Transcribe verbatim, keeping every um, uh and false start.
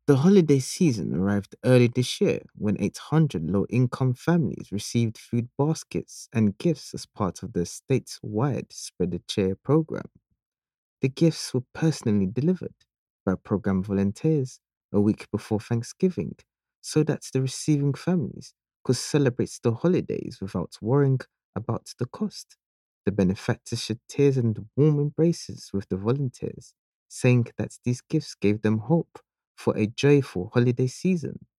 The holiday season arrived early this year when eight hundred low income families received food baskets and gifts as part of the statewide Spread the Cheer program. The gifts were personally delivered by program volunteers a week before Thanksgiving so that the receiving families could celebrate the holidays without worrying about the cost. The benefactors shared tears and warm embraces with the volunteers, saying that these gifts gave them hope for a joyful holiday season.